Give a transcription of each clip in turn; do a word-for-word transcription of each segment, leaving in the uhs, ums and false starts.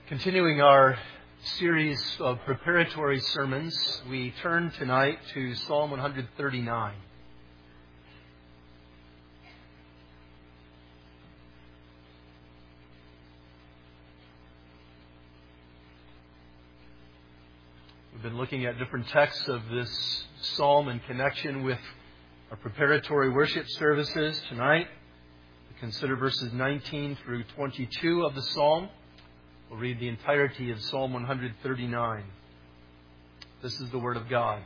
Continuing our series of preparatory sermons, we turn tonight to Psalm one thirty-nine. We've been looking at different texts of this psalm in connection with our preparatory worship services. Tonight, we consider verses nineteen through twenty-two of the psalm. We'll read the entirety of Psalm one thirty-nine. This is the Word of God.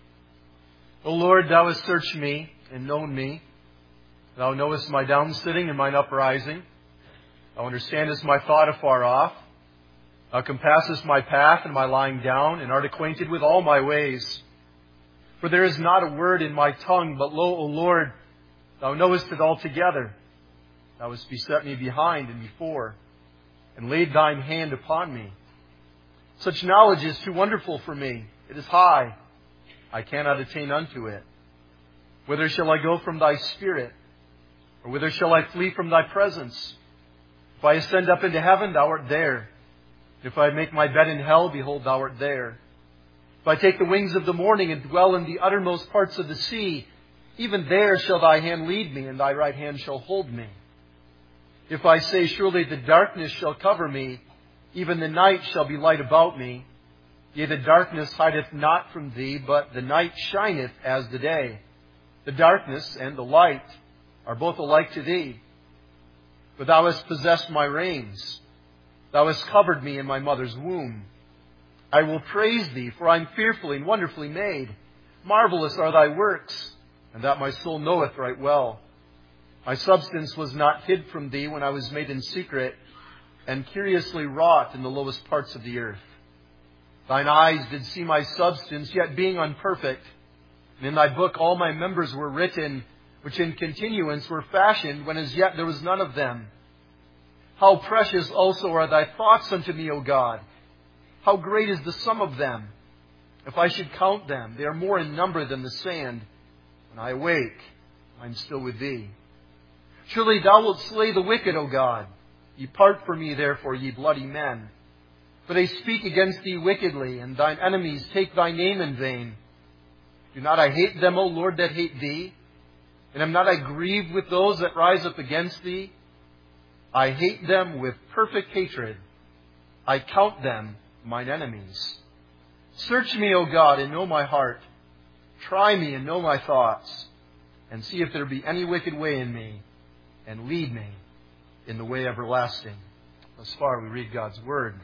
O Lord, Thou hast searched me and known me. Thou knowest my downsitting and mine uprising. Thou understandest my thought afar off. Thou compassest my path and my lying down, and art acquainted with all my ways. For there is not a word in my tongue, but lo, O Lord, Thou knowest it altogether. Thou hast beset me behind and before, and laid Thine hand upon me. Such knowledge is too wonderful for me. It is high. I cannot attain unto it. Whither shall I go from Thy Spirit? Or whither shall I flee from Thy presence? If I ascend up into heaven, Thou art there. If I make my bed in hell, behold, Thou art there. If I take the wings of the morning and dwell in the uttermost parts of the sea, even there shall Thy hand lead me, and Thy right hand shall hold me. If I say, surely the darkness shall cover me, even the night shall be light about me. Yea, the darkness hideth not from Thee, but the night shineth as the day. The darkness and the light are both alike to Thee. For Thou hast possessed my reins. Thou hast covered me in my mother's womb. I will praise Thee, for I am fearfully and wonderfully made. Marvelous are Thy works, and that my soul knoweth right well. My substance was not hid from Thee when I was made in secret, and curiously wrought in the lowest parts of the earth. Thine eyes did see my substance, yet being unperfect. And in Thy book all my members were written, which in continuance were fashioned, when as yet there was none of them. How precious also are Thy thoughts unto me, O God! How great is the sum of them! If I should count them, they are more in number than the sand. When I awake, I am still with Thee. Surely Thou wilt slay the wicked, O God. Depart from me, therefore, ye bloody men. For they speak against Thee wickedly, and Thine enemies take Thy name in vain. Do not I hate them, O Lord, that hate Thee? And am not I grieved with those that rise up against Thee? I hate them with perfect hatred. I count them mine enemies. Search me, O God, and know my heart. Try me and know my thoughts, and see if there be any wicked way in me, and lead me in the way everlasting. Thus far we read God's Word.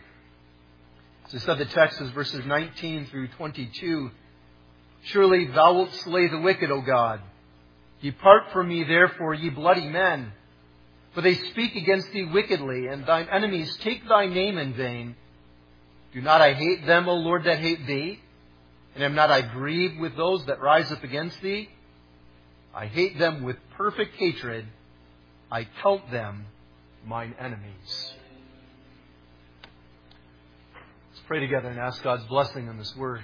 As I said, the text is verses nineteen through twenty-two. Surely Thou wilt slay the wicked, O God. Depart from me, therefore, ye bloody men. For they speak against Thee wickedly, and Thine enemies take Thy name in vain. Do not I hate them, O Lord, that hate Thee? And am not I grieved with those that rise up against Thee? I hate them with perfect hatred. I count them mine enemies. Let's pray together and ask God's blessing on this word.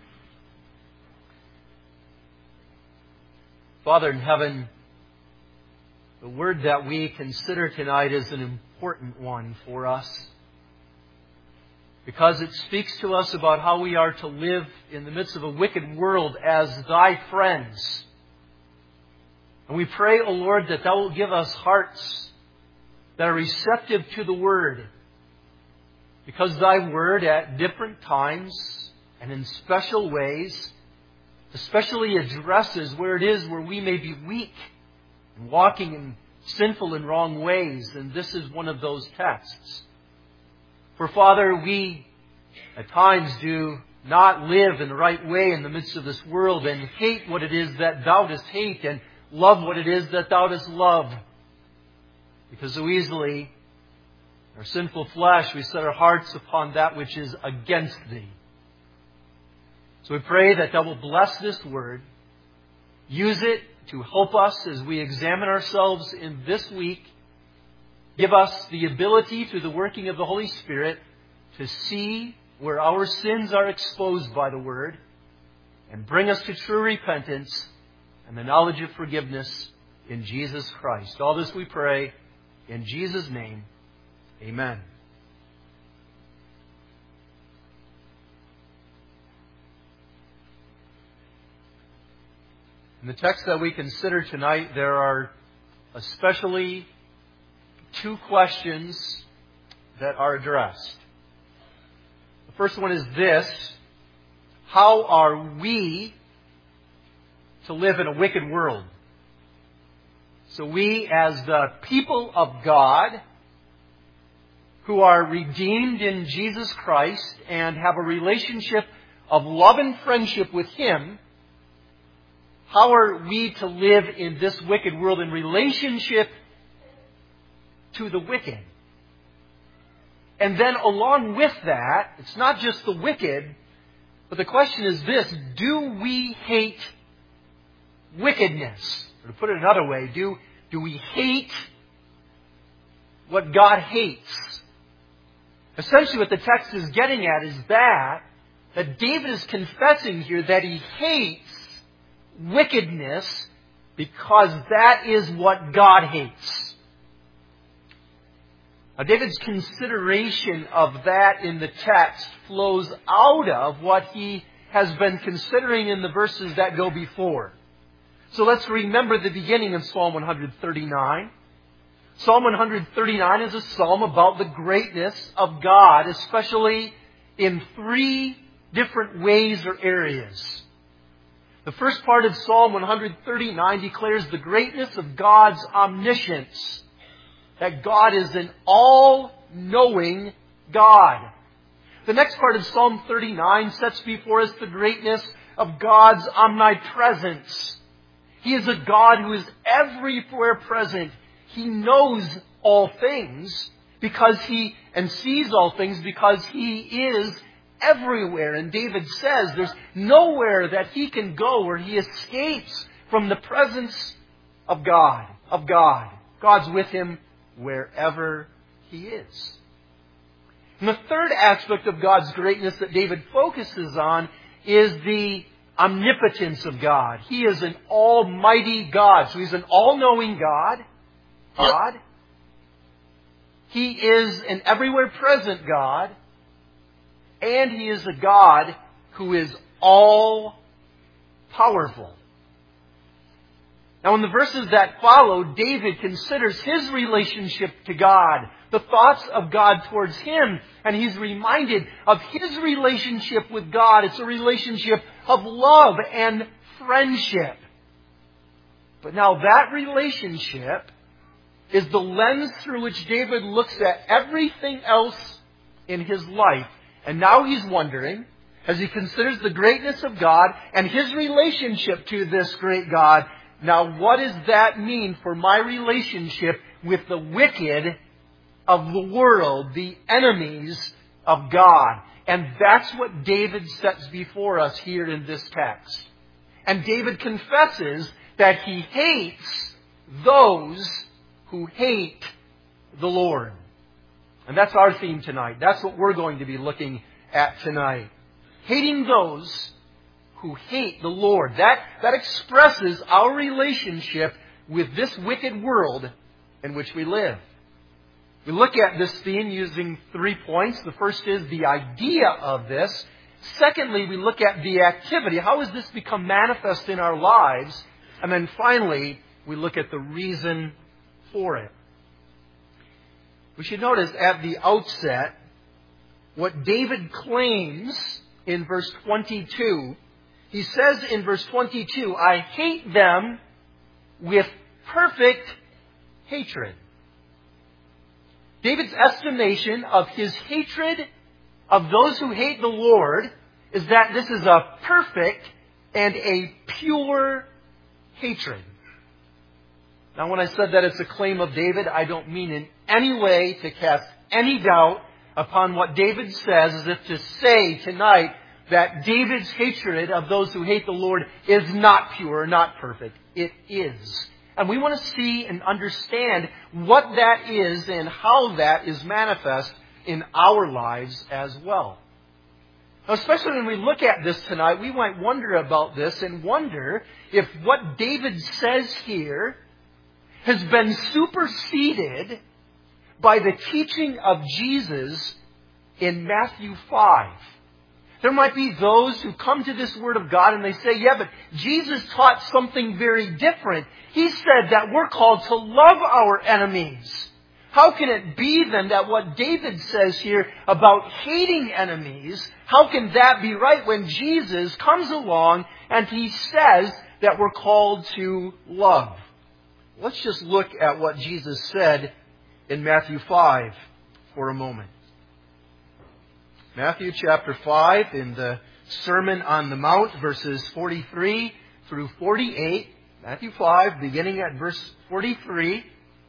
Father in heaven, the word that we consider tonight is an important one for us, because it speaks to us about how we are to live in the midst of a wicked world as Thy friends. And we pray, O Lord, that Thou will give us hearts that are receptive to the Word, because Thy Word at different times and in special ways especially addresses where it is where we may be weak and walking in sinful and wrong ways. And this is one of those texts. For Father, we at times do not live in the right way in the midst of this world, and hate what it is that Thou dost hate, and love what it is that Thou dost love. Because so easily, in our sinful flesh, we set our hearts upon that which is against Thee. So we pray that Thou will bless this word, use it to help us as we examine ourselves in this week. Give us the ability, through the working of the Holy Spirit, to see where our sins are exposed by the Word, and bring us to true repentance and the knowledge of forgiveness in Jesus Christ. All this we pray in Jesus' name. Amen. In the text that we consider tonight, there are especially two questions that are addressed. The first one is this: how are we to live in a wicked world? So we, as the people of God, who are redeemed in Jesus Christ and have a relationship of love and friendship with Him, how are we to live in this wicked world in relationship to the wicked? And then along with that, it's not just the wicked, but the question is this: do we hate wickedness? Or to put it another way, do, do we hate what God hates? Essentially what the text is getting at is that, that David is confessing here that he hates wickedness because that is what God hates. Now, David's consideration of that in the text flows out of what he has been considering in the verses that go before. So let's remember the beginning of Psalm one thirty-nine. Psalm one thirty-nine is a psalm about the greatness of God, especially in three different ways or areas. The first part of Psalm one thirty-nine declares the greatness of God's omniscience, that God is an all-knowing God. The next part of Psalm thirty-nine sets before us the greatness of God's omnipresence. He is a God who is everywhere present. He knows all things because He, and sees all things because He is everywhere. And David says there's nowhere that he can go where he escapes from the presence of God, of God. God's with him wherever he is. And the third aspect of God's greatness that David focuses on is the omnipotence of God. He is an almighty God. So He's an all-knowing God. God. He is an everywhere present God. And He is a God who is all-powerful. Now in the verses that follow, David considers his relationship to God, the thoughts of God towards him, and he's reminded of his relationship with God. It's a relationship of love and friendship. But now that relationship is the lens through which David looks at everything else in his life. And now he's wondering, as he considers the greatness of God and his relationship to this great God, now what does that mean for my relationship with the wicked of the world, the enemies of God? And that's what David sets before us here in this text. And David confesses that he hates those who hate the Lord. And that's our theme tonight. That's what we're going to be looking at tonight. Hating those who hate the Lord. That, that expresses our relationship with this wicked world in which we live. We look at this theme using three points. The first is the idea of this. Secondly, we look at the activity. How has this become manifest in our lives? And then finally, we look at the reason for it. We should notice at the outset what David claims in verse twenty-two. He says in verse twenty-two, I hate them with perfect hatred. David's estimation of his hatred of those who hate the Lord is that this is a perfect and a pure hatred. Now, when I said that it's a claim of David, I don't mean in any way to cast any doubt upon what David says, as if to say tonight that David's hatred of those who hate the Lord is not pure, not perfect. It is. And we want to see and understand what that is and how that is manifest in our lives as well. Now, especially when we look at this tonight, we might wonder about this and wonder if what David says here has been superseded by the teaching of Jesus in Matthew five. There might be those who come to this Word of God and they say, yeah, but Jesus taught something very different. He said that we're called to love our enemies. How can it be then that what David says here about hating enemies, how can that be right when Jesus comes along and He says that we're called to love? Let's just look at what Jesus said in Matthew five for a moment. Matthew chapter five, in the Sermon on the Mount, verses forty-three through forty-eight. Matthew five, beginning at verse forty-three.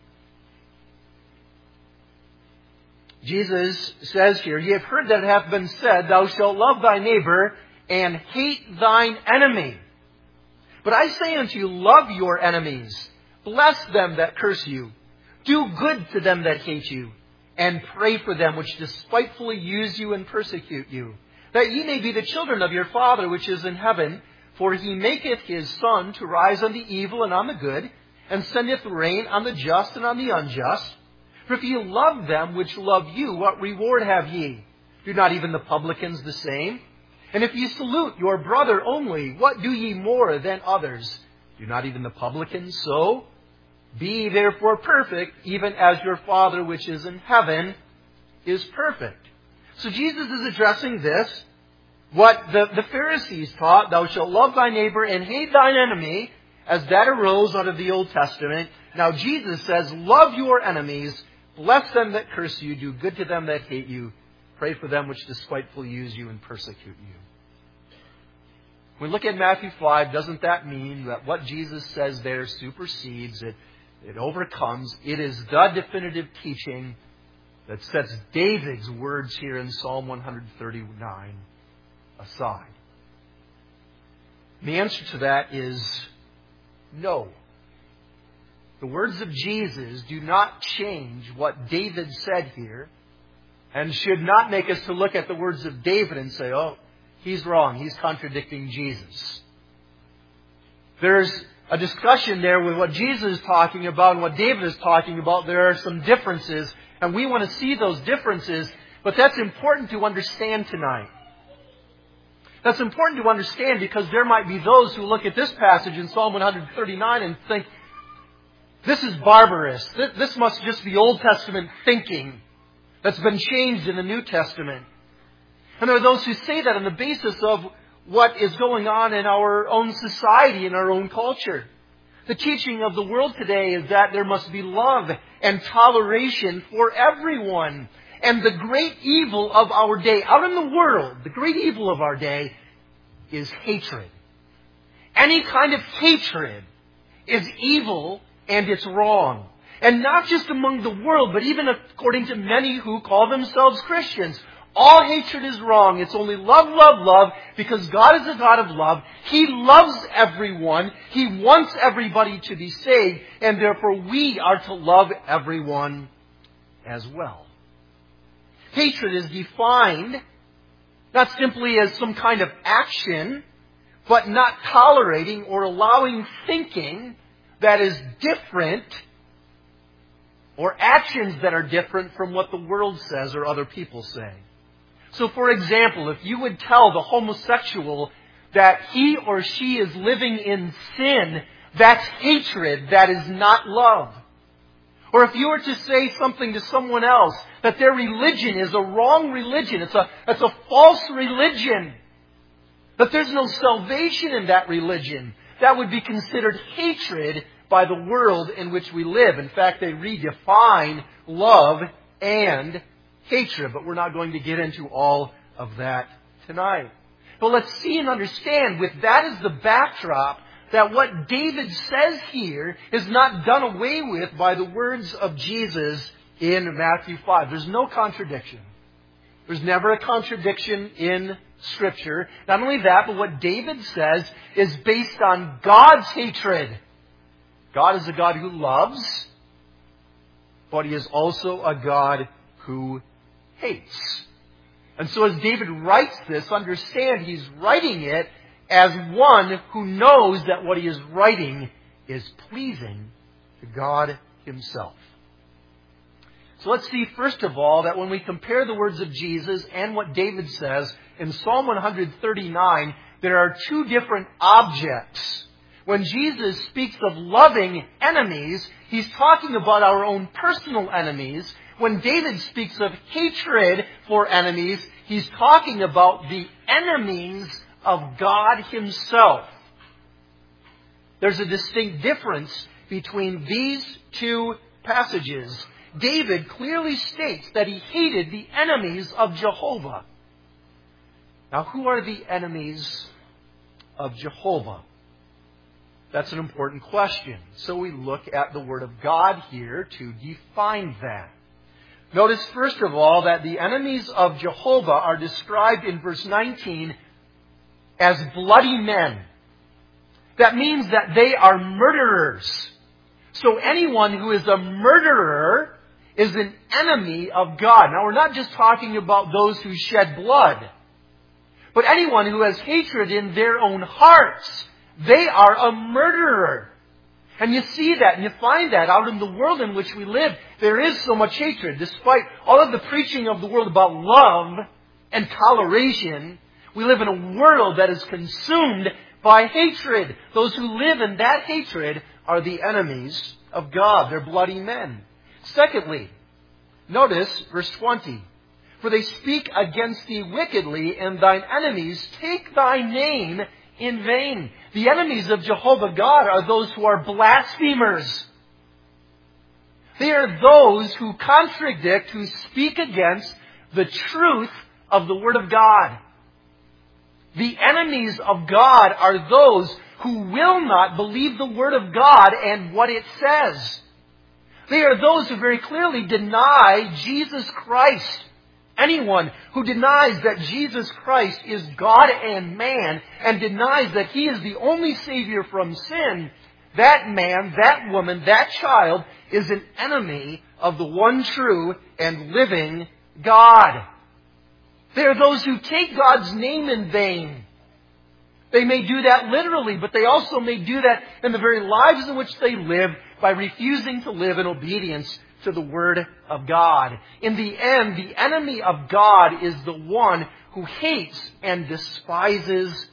Jesus says here, "Ye have heard that it hath been said, Thou shalt love thy neighbor and hate thine enemy. But I say unto you, love your enemies. Bless them that curse you. Do good to them that hate you. And pray for them which despitefully use you and persecute you. That ye may be the children of your Father which is in heaven. For He maketh His sun to rise on the evil and on the good, and sendeth rain on the just and on the unjust. For if ye love them which love you, what reward have ye? Do not even the publicans the same? And if ye salute your brother only, what do ye more than others? Do not even the publicans so? Be ye therefore perfect, even as your Father which is in heaven is perfect." So Jesus is addressing this, what the, the Pharisees taught, "Thou shalt love thy neighbor and hate thine enemy," as that arose out of the Old Testament. Now Jesus says, love your enemies, bless them that curse you, do good to them that hate you, pray for them which despitefully use you and persecute you. When we look at Matthew five, doesn't that mean that what Jesus says there supersedes it? It overcomes. It is the definitive teaching that sets David's words here in Psalm one thirty-nine aside. And the answer to that is no. The words of Jesus do not change what David said here, and should not make us to look at the words of David and say, oh, he's wrong, he's contradicting Jesus. There's a discussion there with what Jesus is talking about and what David is talking about. There are some differences, and we want to see those differences, but that's important to understand tonight. That's important to understand because there might be those who look at this passage in Psalm one thirty-nine and think, this is barbarous. This must just be Old Testament thinking that's been changed in the New Testament. And there are those who say that on the basis of what is going on in our own society, in our own culture. The teaching of the world today is that there must be love and toleration for everyone. And the great evil of our day, out in the world, the great evil of our day is hatred. Any kind of hatred is evil and it's wrong. And not just among the world, but even according to many who call themselves Christians. All hatred is wrong. It's only love, love, love, because God is a God of love. He loves everyone. He wants everybody to be saved, and therefore we are to love everyone as well. Hatred is defined not simply as some kind of action, but not tolerating or allowing thinking that is different or actions that are different from what the world says or other people say. So, for example, if you would tell the homosexual that he or she is living in sin, that's hatred, that is not love. Or if you were to say something to someone else, that their religion is a wrong religion, it's a, it's a false religion, that there's no salvation in that religion, that would be considered hatred by the world in which we live. In fact, they redefine love and hatred, but we're not going to get into all of that tonight. But let's see and understand, with that as the backdrop, that what David says here is not done away with by the words of Jesus in Matthew five. There's no contradiction. There's never a contradiction in Scripture. Not only that, but what David says is based on God's hatred. God is a God who loves, but He is also a God who hates. And so as David writes this, understand he's writing it as one who knows that what he is writing is pleasing to God Himself. So let's see, first of all, that when we compare the words of Jesus and what David says, in Psalm one thirty-nine, there are two different objects. When Jesus speaks of loving enemies, he's talking about our own personal enemies. When David speaks of hatred for enemies, he's talking about the enemies of God himself. There's a distinct difference between these two passages. David clearly states that he hated the enemies of Jehovah. Now, who are the enemies of Jehovah? That's an important question. So we look at the Word of God here to define that. Notice, first of all, that the enemies of Jehovah are described in verse nineteen as bloody men. That means that they are murderers. So anyone who is a murderer is an enemy of God. Now, we're not just talking about those who shed blood, but anyone who has hatred in their own hearts. They are a murderer. And you see that and you find that out in the world in which we live. There is so much hatred. Despite all of the preaching of the world about love and toleration, we live in a world that is consumed by hatred. Those who live in that hatred are the enemies of God. They're bloody men. Secondly, notice verse twenty. For they speak against thee wickedly, and thine enemies take thy name in vain. The enemies of Jehovah God are those who are blasphemers. They are those who contradict, who speak against the truth of the Word of God. The enemies of God are those who will not believe the Word of God and what it says. They are those who very clearly deny Jesus Christ. Anyone who denies that Jesus Christ is God and man and denies that He is the only Savior from sin, that man, that woman, that child is an enemy of the one true and living God. They are those who take God's name in vain. They may do that literally, but they also may do that in the very lives in which they live by refusing to live in obedience to the Word of God. In the end, the enemy of God is the one who hates and despises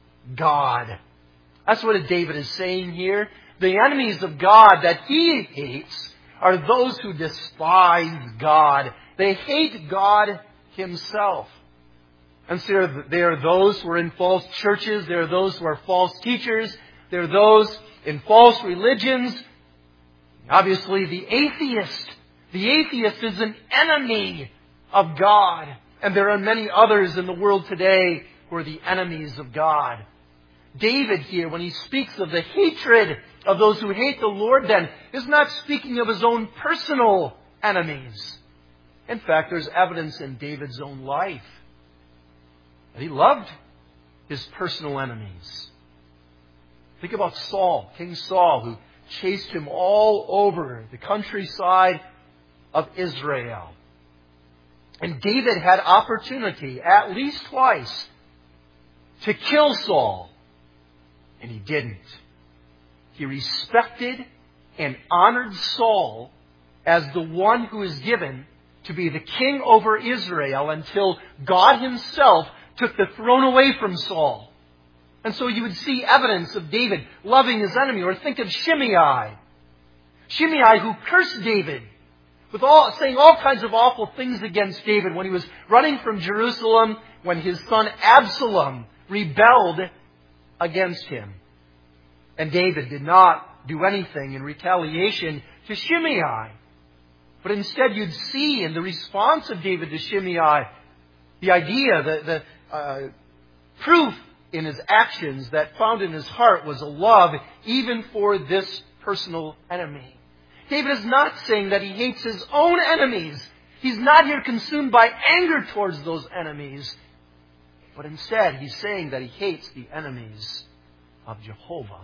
God. That's what David is saying here. The enemies of God that he hates are those who despise God. They hate God Himself. And so there are those who are in false churches. There are those who are false teachers. There are those in false religions. Obviously, the atheist. The atheist is an enemy of God. And there are many others in the world today who are the enemies of God. David here, when he speaks of the hatred of those who hate the Lord, then is not speaking of his own personal enemies. In fact, there's evidence in David's own life that he loved his personal enemies. Think about Saul, King Saul, who chased him all over the countryside of Israel. And David had opportunity, at least twice, to kill Saul. And he didn't. He respected and honored Saul as the one who is given to be the king over Israel until God Himself took the throne away from Saul. And so you would see evidence of David loving his enemy. Or think of Shimei. Shimei who cursed David, with all saying all kinds of awful things against David when he was running from Jerusalem, when his son Absalom rebelled against him. And David did not do anything in retaliation to Shimei. But instead you'd see in the response of David to Shimei the idea, the, the uh, proof in his actions that found in his heart was a love even for this personal enemy. David is not saying that he hates his own enemies. He's not here consumed by anger towards those enemies. But instead, he's saying that he hates the enemies of Jehovah.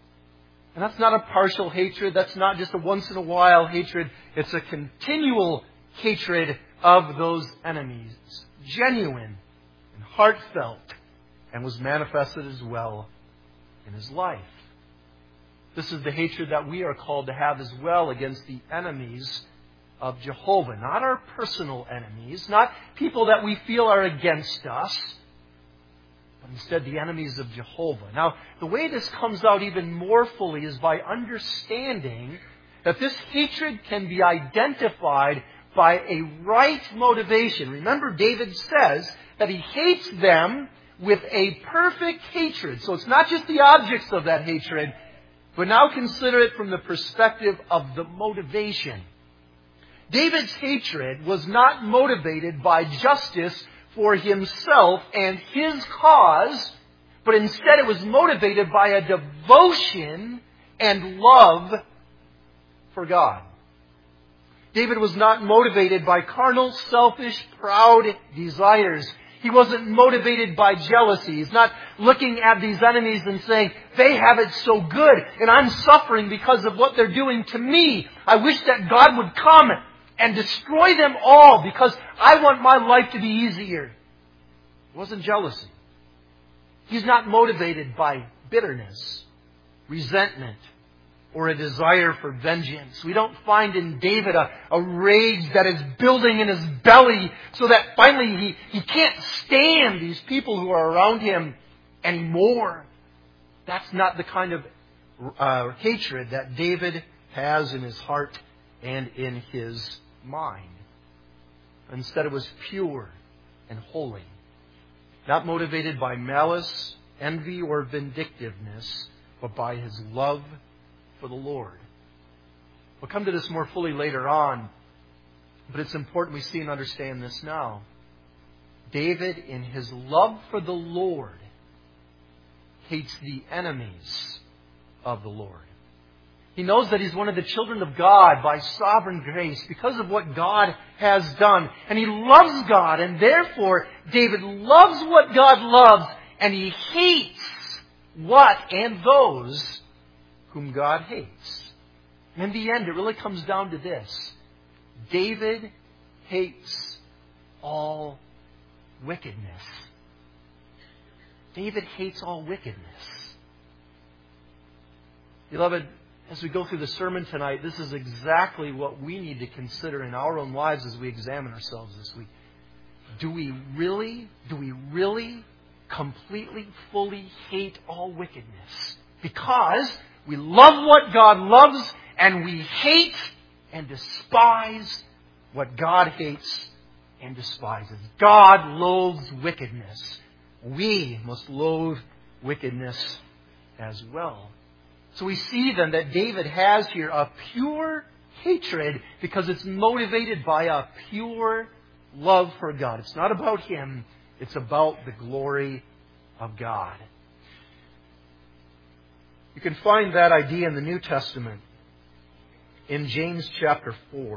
And that's not a partial hatred. That's not just a once-in-a-while hatred. It's a continual hatred of those enemies. Genuine and heartfelt, and was manifested as well in his life. This is the hatred that we are called to have as well against the enemies of Jehovah. Not our personal enemies, not people that we feel are against us, but instead the enemies of Jehovah. Now, the way this comes out even more fully is by understanding that this hatred can be identified by a right motivation. Remember, David says that he hates them with a perfect hatred. So it's not just the objects of that hatred, but now consider it from the perspective of the motivation. David's hatred was not motivated by justice for himself and his cause, but instead it was motivated by a devotion and love for God. David was not motivated by carnal, selfish, proud desires. He wasn't motivated by jealousy. He's not looking at these enemies and saying, they have it so good and I'm suffering because of what they're doing to me. I wish that God would come and destroy them all because I want my life to be easier. It wasn't jealousy. He's not motivated by bitterness, resentment, or a desire for vengeance. We don't find in David a, a rage that is building in his belly so that finally he, he can't stand these people who are around him anymore. That's not the kind of uh, hatred that David has in his heart and in his mind. Instead, it was pure and holy. Not motivated by malice, envy, or vindictiveness, but by his love for the Lord. We'll come to this more fully later on, but it's important we see and understand this now. David, in his love for the Lord, hates the enemies of the Lord. He knows that he's one of the children of God by sovereign grace because of what God has done. And he loves God, and therefore David loves what God loves, and he hates what and those whom God hates. And in the end, it really comes down to this. David hates all wickedness. David hates all wickedness. Beloved, as we go through the sermon tonight, this is exactly what we need to consider in our own lives as we examine ourselves this week. Do we really, do we really completely, fully hate all wickedness? Because we love what God loves, and we hate and despise what God hates and despises. God loathes wickedness. We must loathe wickedness as well. So we see then that David has here a pure hatred because it's motivated by a pure love for God. It's not about him. It's about the glory of God. You can find that idea in the New Testament in James chapter four.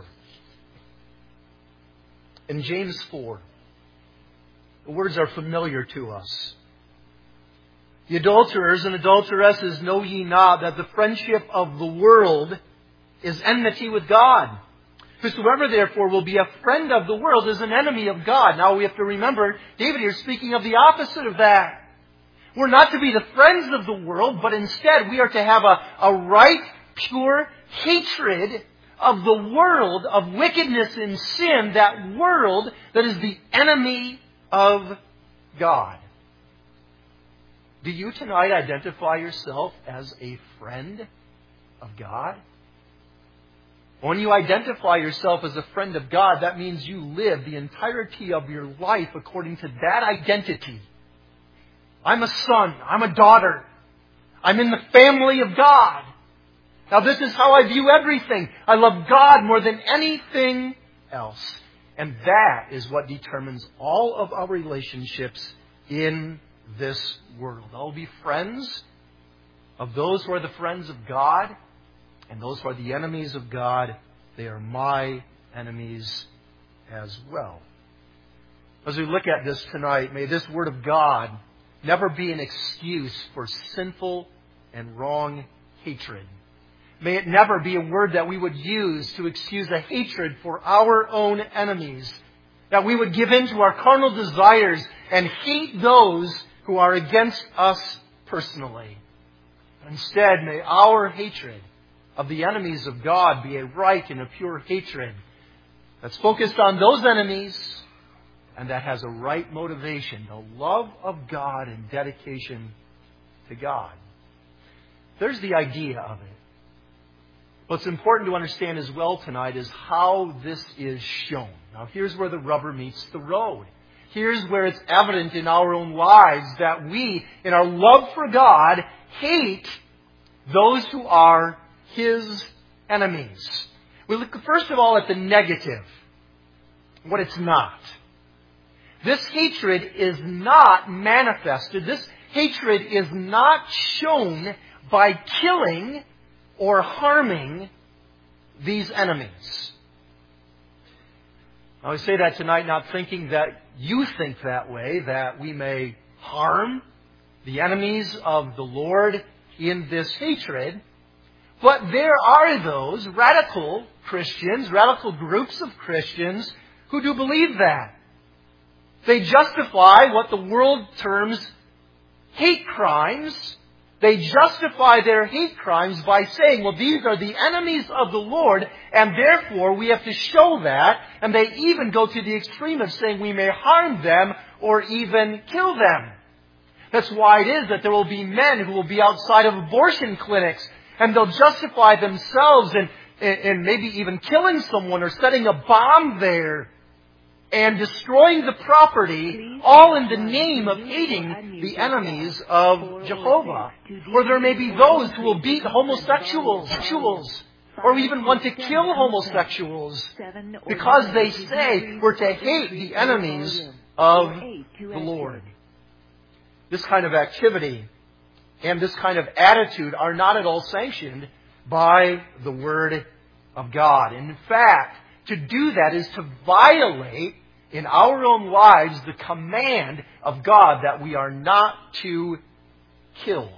In James four, the words are familiar to us. The adulterers and adulteresses, know ye not that the friendship of the world is enmity with God? Whosoever therefore will be a friend of the world is an enemy of God. Now we have to remember, David here is speaking of the opposite of that. We're not to be the friends of the world, but instead we are to have a, a right, pure hatred of the world, of wickedness and sin, that world that is the enemy of God. Do you tonight identify yourself as a friend of God? When you identify yourself as a friend of God, that means you live the entirety of your life according to that identity. I'm a son. I'm a daughter. I'm in the family of God. Now this is how I view everything. I love God more than anything else. And that is what determines all of our relationships in this world. I'll be friends of those who are the friends of God, and those who are the enemies of God, they are my enemies as well. As we look at this tonight, may this Word of God never be an excuse for sinful and wrong hatred. May it never be a word that we would use to excuse a hatred for our own enemies. That we would give in to our carnal desires and hate those who are against us personally. Instead, may our hatred of the enemies of God be a right and a pure hatred that's focused on those enemies and that has a right motivation, the love of God and dedication to God. There's the idea of it. What's important to understand as well tonight is how this is shown. Now, here's where the rubber meets the road. Here's where it's evident in our own lives that we, in our love for God, hate those who are His enemies. We look first of all at the negative, what it's not. This hatred is not manifested. This hatred is not shown by killing or harming these enemies. Now, I say that tonight not thinking that you think that way, that we may harm the enemies of the Lord in this hatred. But there are those radical Christians, radical groups of Christians who do believe that. They justify what the world terms hate crimes. They justify their hate crimes by saying, well, these are the enemies of the Lord, and therefore we have to show that. And they even go to the extreme of saying we may harm them or even kill them. That's why it is that there will be men who will be outside of abortion clinics, and they'll justify themselves in, in maybe even killing someone or setting a bomb there and destroying the property, all in the name of hating the enemies of Jehovah. Or there may be those who will beat homosexuals, or even want to kill homosexuals because they say we're to hate the enemies of the Lord. This kind of activity and this kind of attitude are not at all sanctioned by the Word of God. In fact, to do that is to violate in our own lives the command of God that we are not to kill.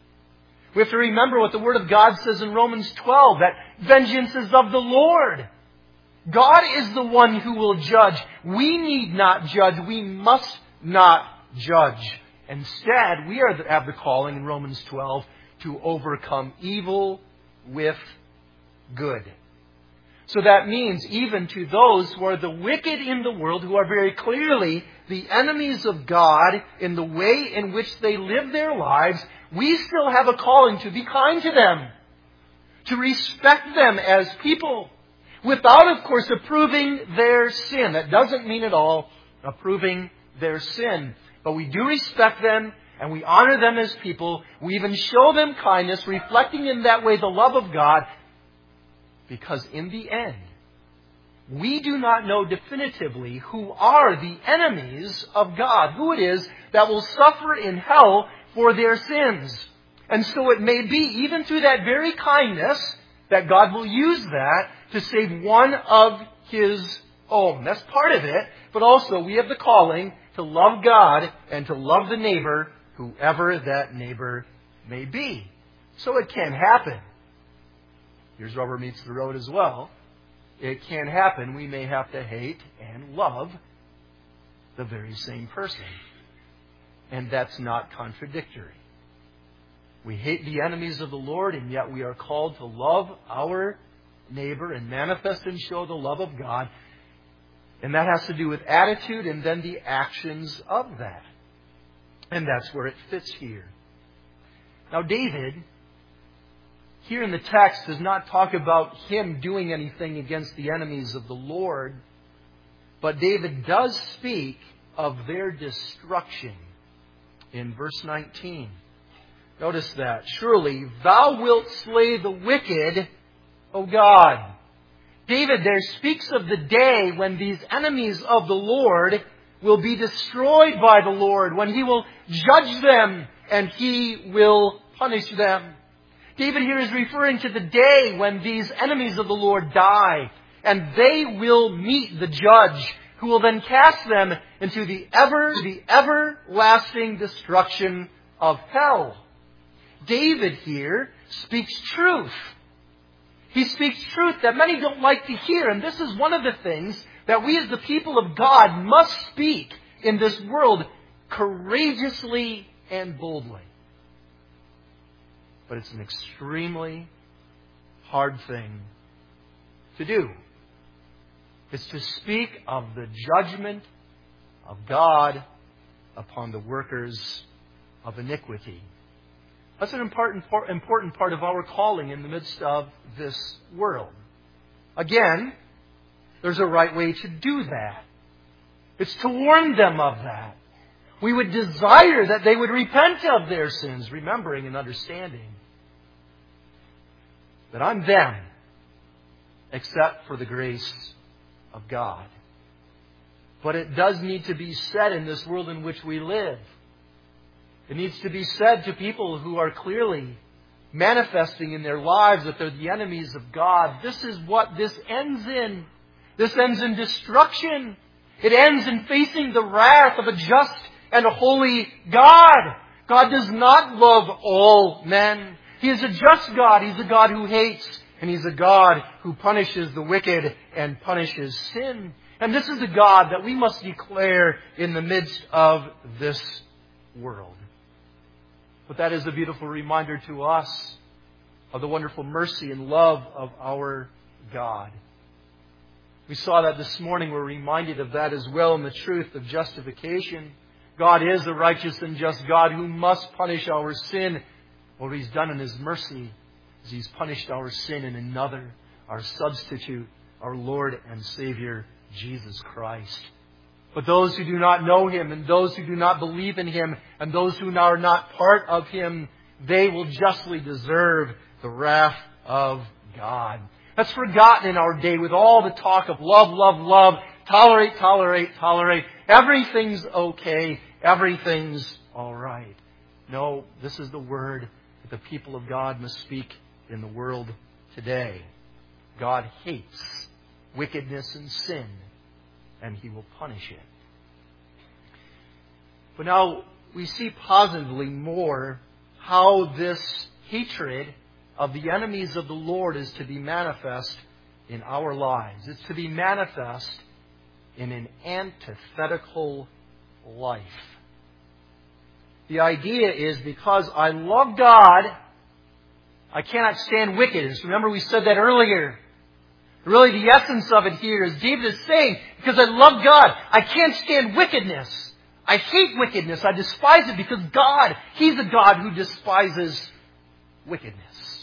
We have to remember what the Word of God says in Romans twelve, that vengeance is of the Lord. God is the one who will judge. We need not judge. We must not judge. Instead, we are have the calling in Romans twelve to overcome evil with good. So that means even to those who are the wicked in the world, who are very clearly the enemies of God in the way in which they live their lives, we still have a calling to be kind to them, to respect them as people, without, of course, approving their sin. That doesn't mean at all approving their sin. But we do respect them, and we honor them as people. We even show them kindness, reflecting in that way the love of God. Because in the end, we do not know definitively who are the enemies of God, who it is that will suffer in hell for their sins. And so it may be, even through that very kindness, that God will use that to save one of His own. That's part of it. But also, we have the calling to love God and to love the neighbor, whoever that neighbor may be. So it can happen. Here's rubber meets the road as well. It can happen. We may have to hate and love the very same person. And that's not contradictory. We hate the enemies of the Lord, and yet we are called to love our neighbor and manifest and show the love of God. And that has to do with attitude and then the actions of that. And that's where it fits here. Now, David, here in the text, does not talk about him doing anything against the enemies of the Lord. But David does speak of their destruction in verse nineteen. Notice that. Surely thou wilt slay the wicked, O God. David there speaks of the day when these enemies of the Lord will be destroyed by the Lord, when He will judge them and He will punish them. David here is referring to the day when these enemies of the Lord die, and they will meet the judge, who will then cast them into the ever, the everlasting destruction of hell. David here speaks truth. He speaks truth that many don't like to hear, and this is one of the things that we as the people of God must speak in this world courageously and boldly. But it's an extremely hard thing to do. It's to speak of the judgment of God upon the workers of iniquity. That's an important, important part of our calling in the midst of this world. Again, there's a right way to do that. It's to warn them of that. We would desire that they would repent of their sins, remembering and understanding that I'm them, except for the grace of God. But it does need to be said in this world in which we live. It needs to be said to people who are clearly manifesting in their lives that they're the enemies of God. This is what this ends in. This ends in destruction. It ends in facing the wrath of a just and a holy God. God does not love all men. He is a just God. He's a God who hates. And He's a God who punishes the wicked and punishes sin. And this is a God that we must declare in the midst of this world. But that is a beautiful reminder to us of the wonderful mercy and love of our God. We saw that this morning. We're reminded of that as well in the truth of justification. God is a righteous and just God who must punish our sin. What He's done in His mercy is He's punished our sin in another, our substitute, our Lord and Savior, Jesus Christ. But those who do not know Him, and those who do not believe in Him, and those who are not part of Him, they will justly deserve the wrath of God. That's forgotten in our day with all the talk of love, love, love, tolerate, tolerate, tolerate. Everything's okay. Everything's all right. No, this is the word that the people of God must speak in the world today. God hates wickedness and sin, and He will punish it. But now we see positively more how this hatred of the enemies of the Lord is to be manifest in our lives. It's to be manifest in an antithetical life. The idea is because I love God, I cannot stand wickedness. Remember we said that earlier. Really, the essence of it here is David is saying, because I love God, I can't stand wickedness. I hate wickedness. I despise it because God, He's a God who despises wickedness.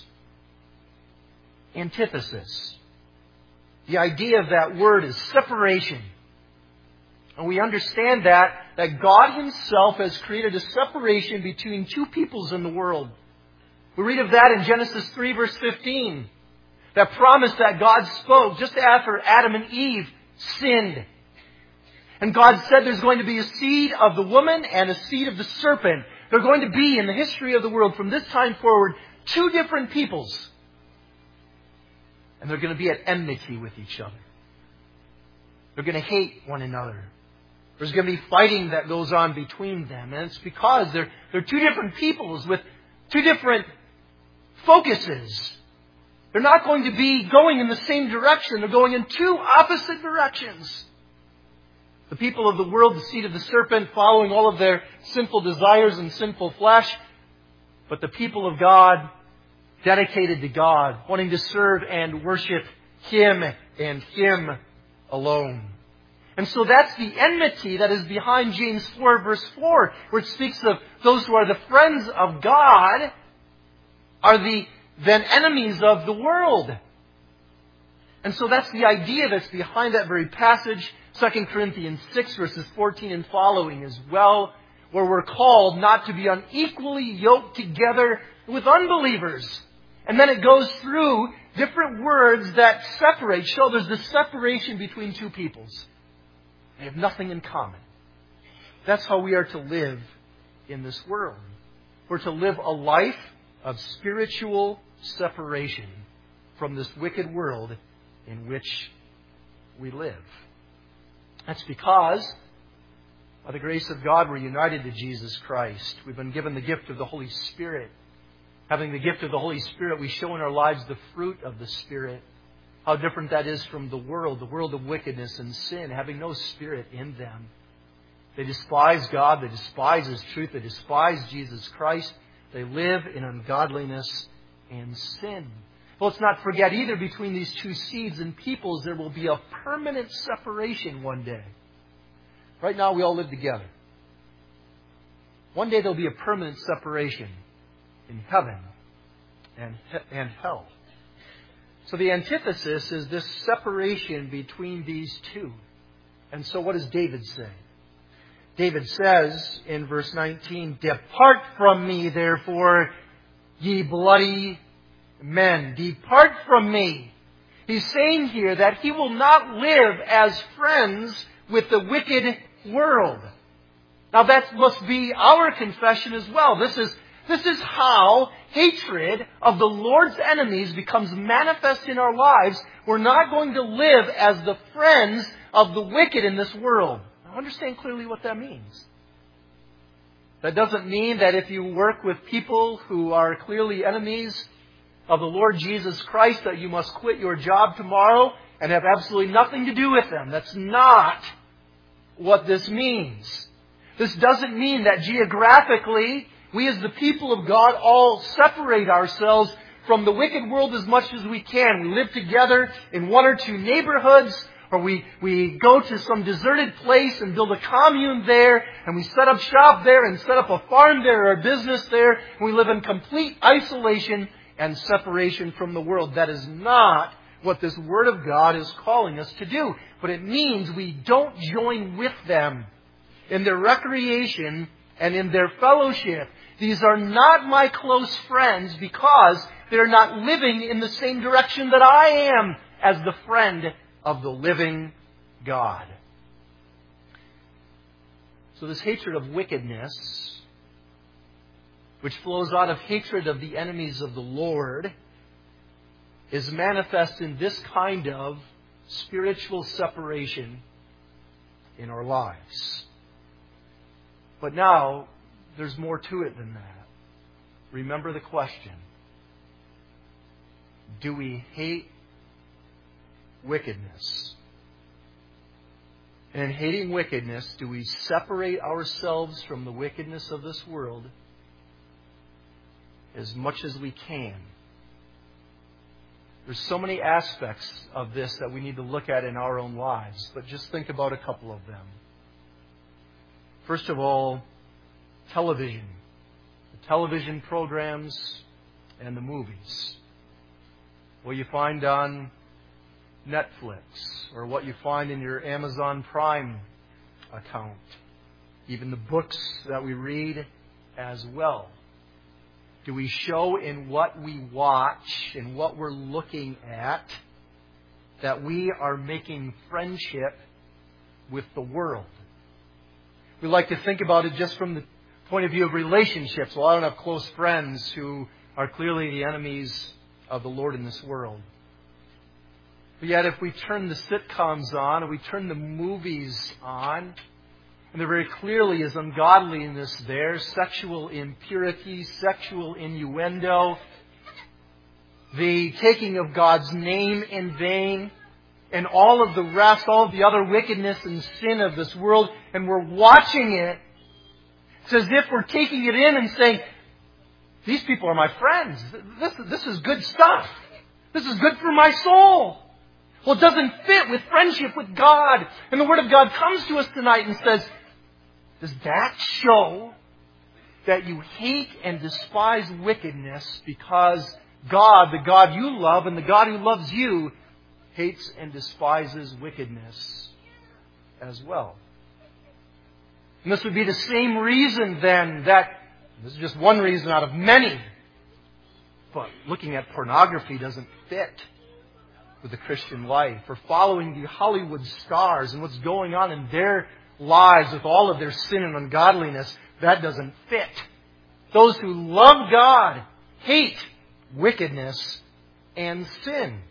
Antithesis. The idea of that word is separation. And we understand that, that God Himself has created a separation between two peoples in the world. We read of that in Genesis three verse fifteen. That promise that God spoke just after Adam and Eve sinned. And God said there's going to be a seed of the woman and a seed of the serpent. There are going to be, in the history of the world from this time forward, two different peoples. And they're going to be at enmity with each other. They're going to hate one another. There's going to be fighting that goes on between them. And it's because they're, they're two different peoples with two different focuses. They're not going to be going in the same direction. They're going in two opposite directions. The people of the world, the seed of the serpent, following all of their sinful desires and sinful flesh. But the people of God, dedicated to God, wanting to serve and worship Him and Him alone. And so that's the enmity that is behind James four verse four, where it speaks of those who are the friends of God are the then enemies of the world. And so that's the idea that's behind that very passage, Second Corinthians six verses fourteen and following as well, where we're called not to be unequally yoked together with unbelievers. And then it goes through different words that separate, show there's this separation between two peoples. They have nothing in common. That's how we are to live in this world. We're to live a life of spiritual separation from this wicked world in which we live. That's because, by the grace of God, we're united to Jesus Christ. We've been given the gift of the Holy Spirit. Having the gift of the Holy Spirit, we show in our lives the fruit of the Spirit. How different that is from the world, the world of wickedness and sin, having no Spirit in them. They despise God, they despise His truth, they despise Jesus Christ. They live in ungodliness and sin. Well, let's not forget either, between these two seeds and peoples, there will be a permanent separation one day. Right now we all live together. One day there'll be a permanent separation in heaven and, and hell. So the antithesis is this separation between these two. And so what does David say? David says in verse nineteen, "Depart from me, therefore, ye bloody men. Depart from me." He's saying here that he will not live as friends with the wicked world. Now that must be our confession as well. This is, this is how hatred of the Lord's enemies becomes manifest in our lives. We're not going to live as the friends of the wicked in this world. Now understand clearly what that means. That doesn't mean that if you work with people who are clearly enemies of the Lord Jesus Christ, that you must quit your job tomorrow and have absolutely nothing to do with them. That's not what this means. This doesn't mean that geographically we as the people of God all separate ourselves from the wicked world as much as we can. We live together in one or two neighborhoods, or we, we go to some deserted place and build a commune there, and we set up shop there and set up a farm there or a business there, and we live in complete isolation and separation from the world. That is not what this Word of God is calling us to do. But it means we don't join with them in their recreation and in their fellowship. These are not my close friends because they're not living in the same direction that I am as the friend of the living God. So this hatred of wickedness, which flows out of hatred of the enemies of the Lord, is manifest in this kind of spiritual separation in our lives. But now, there's more to it than that. Remember the question. Do we hate wickedness? And in hating wickedness, do we separate ourselves from the wickedness of this world as much as we can? There's so many aspects of this that we need to look at in our own lives, but just think about a couple of them. First of all, television. The television programs and the movies. What you find on Netflix, or what you find in your Amazon Prime account. Even the books that we read as well. Do we show in what we watch, in what we're looking at, that we are making friendship with the world? We like to think about it just from the point of view of relationships. Well, I don't have close friends who are clearly the enemies of the Lord in this world. But yet if we turn the sitcoms on, or we turn the movies on, and there very clearly is ungodliness there, sexual impurity, sexual innuendo, the taking of God's name in vain, and all of the rest, all of the other wickedness and sin of this world, and we're watching it, it's as if we're taking it in and saying, these people are my friends. This, this is good stuff. This is good for my soul. Well, it doesn't fit with friendship with God. And the Word of God comes to us tonight and says, does that show that you hate and despise wickedness because God, the God you love, and the God who loves you, hates and despises wickedness as well? And this would be the same reason then that, this is just one reason out of many, but looking at pornography doesn't fit with the Christian life, or following the Hollywood stars and what's going on in their lives with all of their sin and ungodliness, that doesn't fit. Those who love God hate wickedness and sin.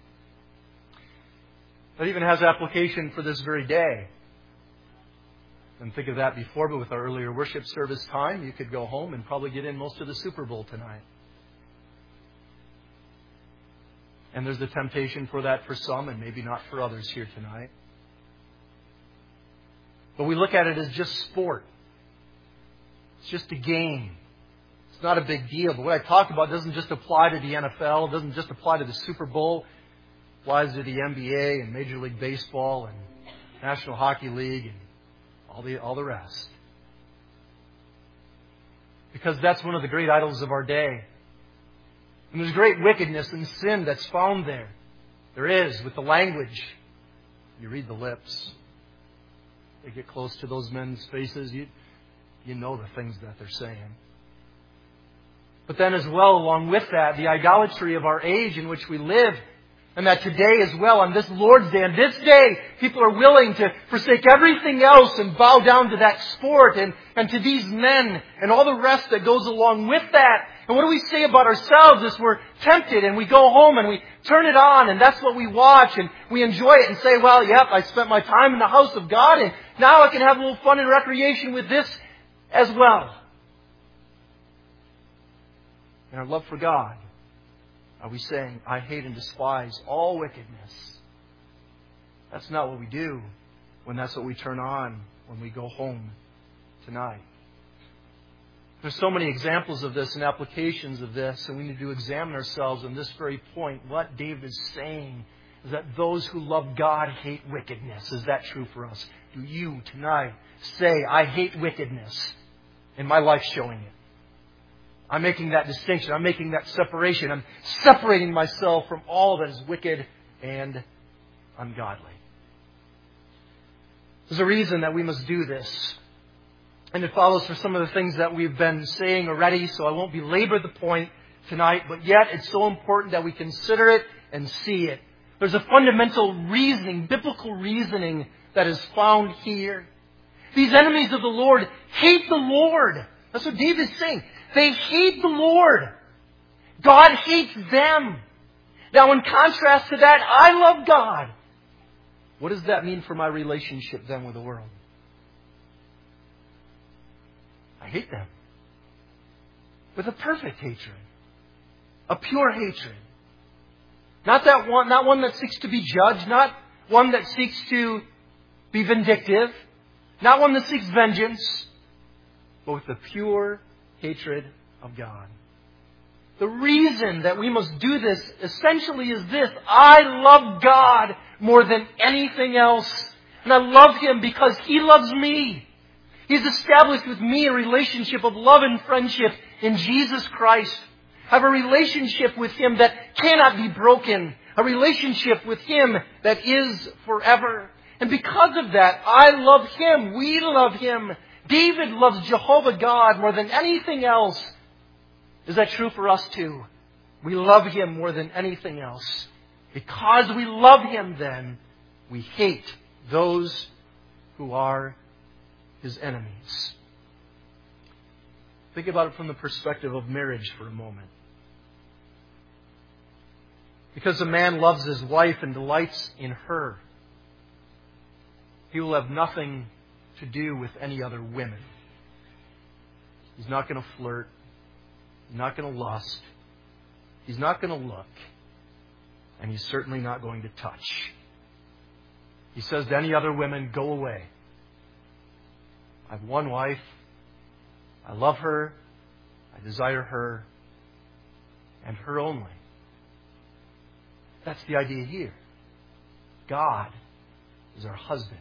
That even has application for this very day. Didn't think of that before, but with our earlier worship service time, you could go home and probably get in most of the Super Bowl tonight. And there's the temptation for that for some, and maybe not for others here tonight. But we look at it as just sport. It's just a game. It's not a big deal. But what I talk about doesn't just apply to the N F L. It doesn't just apply to the Super Bowl. It applies to the N B A and Major League Baseball and National Hockey League and all the, all the rest. Because that's one of the great idols of our day. And there's great wickedness and sin that's found there. There is, with the language. You read the lips. They get close to those men's faces. You, you know the things that they're saying. But then as well, along with that, the idolatry of our age in which we live. And that today as well, on this Lord's Day, on this day, people are willing to forsake everything else and bow down to that sport and, and to these men and all the rest that goes along with that. And what do we say about ourselves as we're tempted and we go home and we turn it on and that's what we watch and we enjoy it and say, well, yep, I spent my time in the house of God and now I can have a little fun and recreation with this as well. And our love for God. Are we saying, I hate and despise all wickedness? That's not what we do when that's what we turn on when we go home tonight. There's so many examples of this and applications of this, and we need to examine ourselves on this very point. What David is saying is that those who love God hate wickedness. Is that true for us? Do you tonight say, I hate wickedness, and my life's showing it? I'm making that distinction. I'm making that separation. I'm separating myself from all that is wicked and ungodly. There's a reason that we must do this. And it follows for some of the things that we've been saying already, so I won't belabor the point tonight. But yet, it's so important that we consider it and see it. There's a fundamental reasoning, biblical reasoning, that is found here. These enemies of the Lord hate the Lord. That's what David is saying. They hate the Lord. God hates them. Now, in contrast to that, I love God. What does that mean for my relationship then with the world? I hate them. With a perfect hatred. A pure hatred. Not that one, not one that seeks to be judged. Not one that seeks to be vindictive. Not one that seeks vengeance. But with the pure hatred of God. The reason that we must do this essentially is this. I love God more than anything else. And I love Him because He loves me. He's established with me a relationship of love and friendship in Jesus Christ. I have a relationship with Him that cannot be broken. A relationship with Him that is forever. And because of that, I love Him. We love Him. David loves Jehovah God more than anything else. Is that true for us too? We love Him more than anything else. Because we love Him then, we hate those who are His enemies. Think about it from the perspective of marriage for a moment. Because a man loves his wife and delights in her, he will have nothing to do with any other women. He's not going to flirt. He's not going to lust. He's not going to look. And he's certainly not going to touch. He says to any other women, go away. I have one wife. I love her. I desire her. And her only. That's the idea here. God is our husband.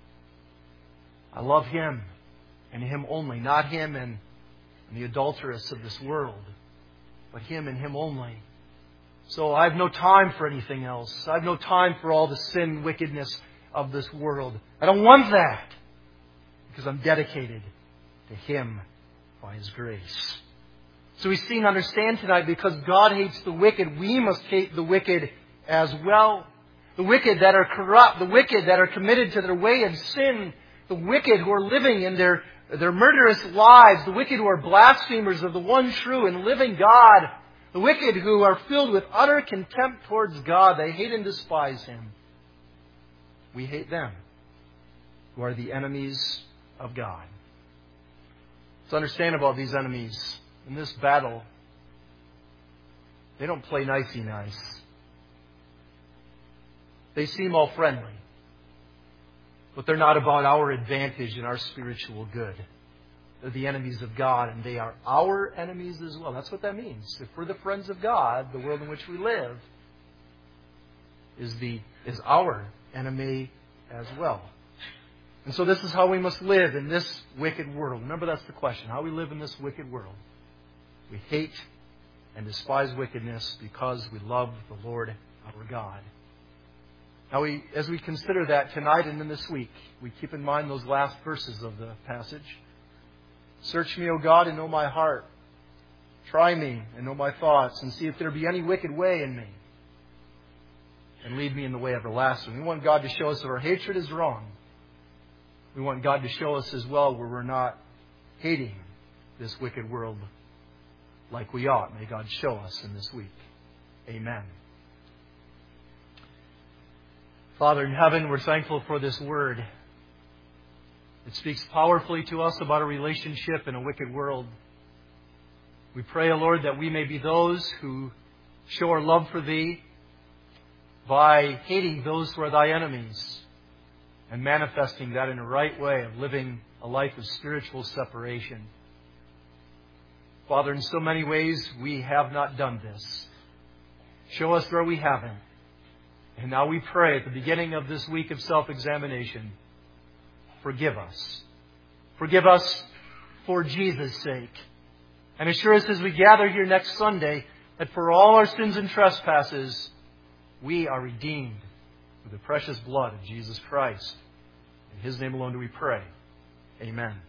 I love Him and Him only. Not him and, and the adulteress of this world, but Him and Him only. So I have no time for anything else. I have no time for all the sin and wickedness of this world. I don't want that because I'm dedicated to Him by His grace. So we see and understand tonight, because God hates the wicked, we must hate the wicked as well. The wicked that are corrupt, the wicked that are committed to their way of sin, the wicked who are living in their, their murderous lives, the wicked who are blasphemers of the one true and living God, the wicked who are filled with utter contempt towards God. They hate and despise Him. We hate them, who are the enemies of God. Let's understand about these enemies. In this battle, they don't play nicey nice. They seem all friendly. But they're not about our advantage and our spiritual good. They're the enemies of God, and they are our enemies as well. That's what that means. If we're the friends of God, the world in which we live is the is our enemy as well. And so this is how we must live in this wicked world. Remember, that's the question. How we live in this wicked world. We hate and despise wickedness because we love the Lord our God. Now, we, as we consider that tonight and in this week, we keep in mind those last verses of the passage. Search me, O God, and know my heart. Try me and know my thoughts, and see if there be any wicked way in me, and lead me in the way everlasting. We want God to show us if our hatred is wrong. We want God to show us as well where we're not hating this wicked world like we ought. May God show us in this week. Amen. Father in heaven, we're thankful for this word. It speaks powerfully to us about a relationship in a wicked world. We pray, O Lord, that we may be those who show our love for Thee by hating those who are Thy enemies and manifesting that in a right way of living a life of spiritual separation. Father, in so many ways we have not done this. Show us where we haven't. And now we pray at the beginning of this week of self-examination, forgive us. Forgive us for Jesus' sake. And assure us as we gather here next Sunday that for all our sins and trespasses, we are redeemed through the precious blood of Jesus Christ. In His name alone do we pray. Amen.